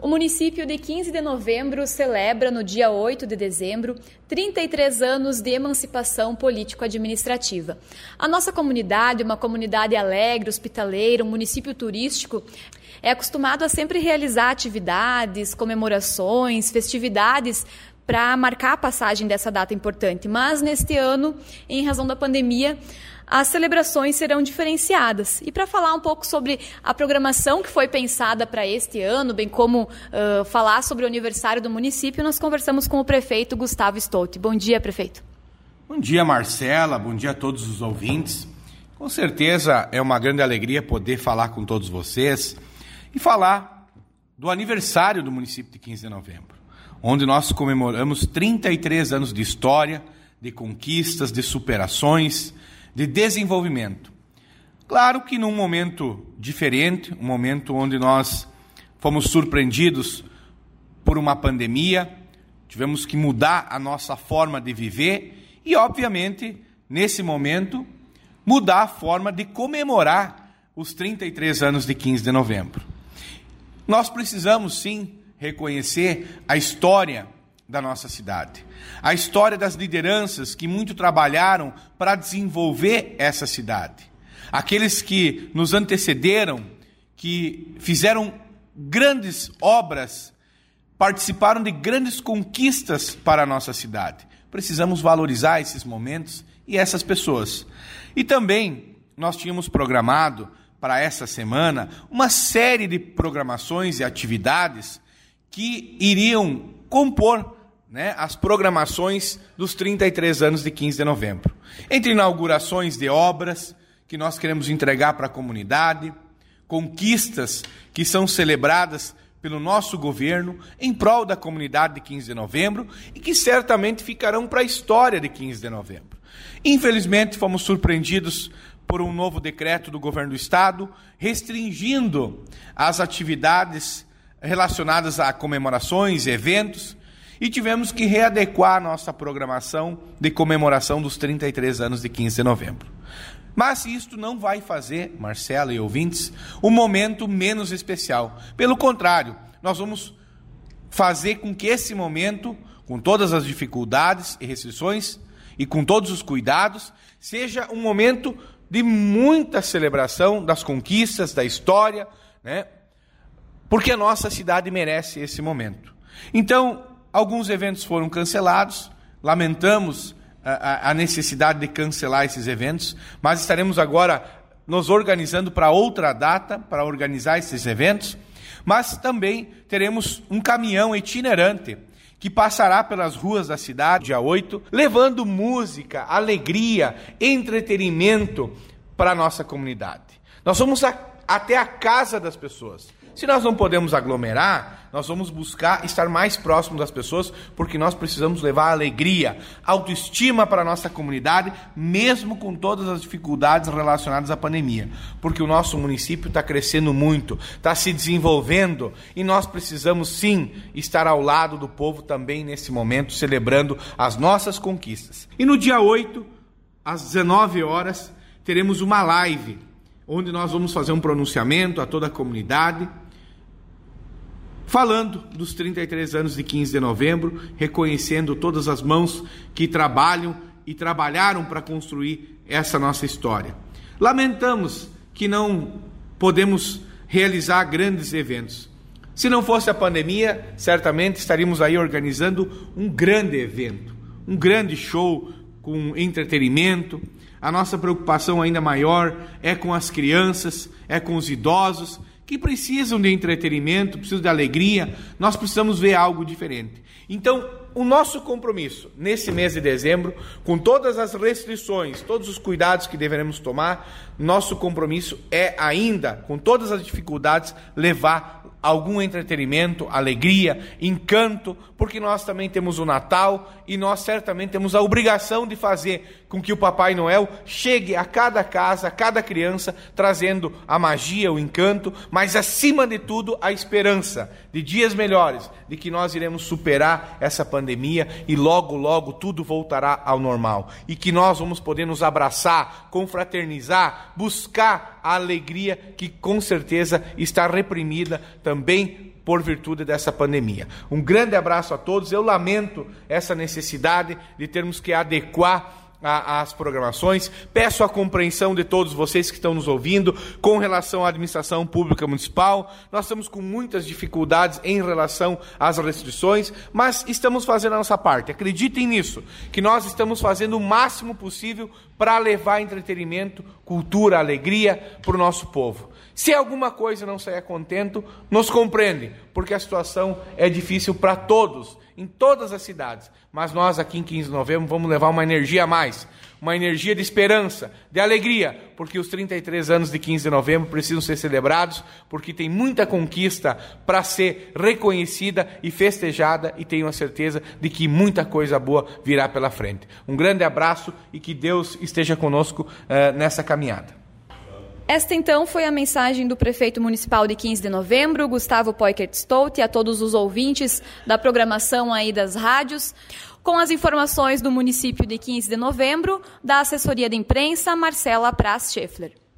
município de 15 de novembro celebra, no dia 8 de dezembro, 33 anos de emancipação político-administrativa. A nossa comunidade, uma comunidade alegre, hospitaleira, um município turístico, é acostumado a sempre realizar atividades, comemorações, festividades para marcar a passagem dessa data importante. Mas neste ano, em razão da pandemia, as celebrações serão diferenciadas. E para falar um pouco sobre a programação que foi pensada para este ano, bem como falar sobre o aniversário do município, nós conversamos com o prefeito Gustavo Stolti. Bom dia, prefeito. Bom dia, Marcela. Bom dia a todos os ouvintes. Com certeza é uma grande alegria poder falar com todos vocês e falar do aniversário do município de 15 de novembro, onde nós comemoramos 33 anos de história, de conquistas, de superações, de desenvolvimento. Claro que num momento diferente, um momento onde nós fomos surpreendidos por uma pandemia, tivemos que mudar a nossa forma de viver e, obviamente, nesse momento, mudar a forma de comemorar os 33 anos de 15 de novembro. Nós precisamos, sim, reconhecer a história da nossa cidade, a história das lideranças que muito trabalharam para desenvolver essa cidade, aqueles que nos antecederam, que fizeram grandes obras, participaram de grandes conquistas para a nossa cidade. Precisamos valorizar esses momentos e essas pessoas. E também nós tínhamos programado para essa semana uma série de programações e atividades que iriam compor as programações dos 33 anos de 15 de novembro. Entre inaugurações de obras que nós queremos entregar para a comunidade, conquistas que são celebradas pelo nosso governo em prol da comunidade de 15 de novembro e que certamente ficarão para a história de 15 de novembro. Infelizmente, fomos surpreendidos por um novo decreto do governo do estado, restringindo as atividades relacionadas a comemorações, eventos, e tivemos que readequar a nossa programação de comemoração dos 33 anos de 15 de novembro. Mas isto não vai fazer, Marcela e ouvintes, um momento menos especial. Pelo contrário, nós vamos fazer com que esse momento, com todas as dificuldades e restrições, e com todos os cuidados, seja um momento de muita celebração das conquistas, da história, porque a nossa cidade merece esse momento. Então, alguns eventos foram cancelados, lamentamos a necessidade de cancelar esses eventos, mas estaremos agora nos organizando para outra data, para organizar esses eventos, mas também teremos um caminhão itinerante que passará pelas ruas da cidade, dia 8, levando música, alegria, entretenimento para a nossa comunidade. Nós vamos até a casa das pessoas. Se nós não podemos aglomerar, nós vamos buscar estar mais próximo das pessoas, porque nós precisamos levar alegria, autoestima para a nossa comunidade, mesmo com todas as dificuldades relacionadas à pandemia. Porque o nosso município está crescendo muito, está se desenvolvendo, e nós precisamos sim estar ao lado do povo também nesse momento, celebrando as nossas conquistas. E no dia 8, às 19 horas, teremos uma live, onde nós vamos fazer um pronunciamento a toda a comunidade, falando dos 33 anos de 15 de novembro, reconhecendo todas as mãos que trabalham e trabalharam para construir essa nossa história. Lamentamos que não podemos realizar grandes eventos. Se não fosse a pandemia, certamente estaríamos aí organizando um grande evento, um grande show com entretenimento. A nossa preocupação ainda maior é com as crianças, é com os idosos, que precisam de entretenimento, precisam de alegria. Nós precisamos ver algo diferente. Então, o nosso compromisso, nesse mês de dezembro, com todas as restrições, todos os cuidados que deveremos tomar, nosso compromisso é ainda, com todas as dificuldades, levar algum entretenimento, alegria, encanto, porque nós também temos o Natal e nós certamente temos a obrigação de fazer com que o Papai Noel chegue a cada casa, a cada criança, trazendo a magia, o encanto, mas acima de tudo a esperança de dias melhores, de que nós iremos superar essa pandemia e logo, logo tudo voltará ao normal. E que nós vamos poder nos abraçar, confraternizar, buscar a alegria que com certeza está reprimida também por virtude dessa pandemia. Um grande abraço a todos. Eu lamento essa necessidade de termos que adequar as programações. Peço a compreensão de todos vocês que estão nos ouvindo com relação à administração pública municipal. Nós estamos com muitas dificuldades em relação às restrições, mas estamos fazendo a nossa parte. Acreditem nisso, que nós estamos fazendo o máximo possível para levar entretenimento, cultura, alegria para o nosso povo. Se alguma coisa não sair contento, nos compreende, porque a situação é difícil para todos, em todas as cidades. Mas nós aqui em 15 de novembro vamos levar uma energia a mais, uma energia de esperança, de alegria, porque os 33 anos de 15 de novembro precisam ser celebrados, porque tem muita conquista para ser reconhecida e festejada, e tenho a certeza de que muita coisa boa virá pela frente. Um grande abraço e que Deus esteja conosco nessa caminhada. Esta, então, foi a mensagem do prefeito municipal de 15 de novembro, Gustavo Peukert Stoltz, e a todos os ouvintes da programação aí das rádios, com as informações do município de 15 de novembro, da assessoria de imprensa, Marcela Praz Scheffler.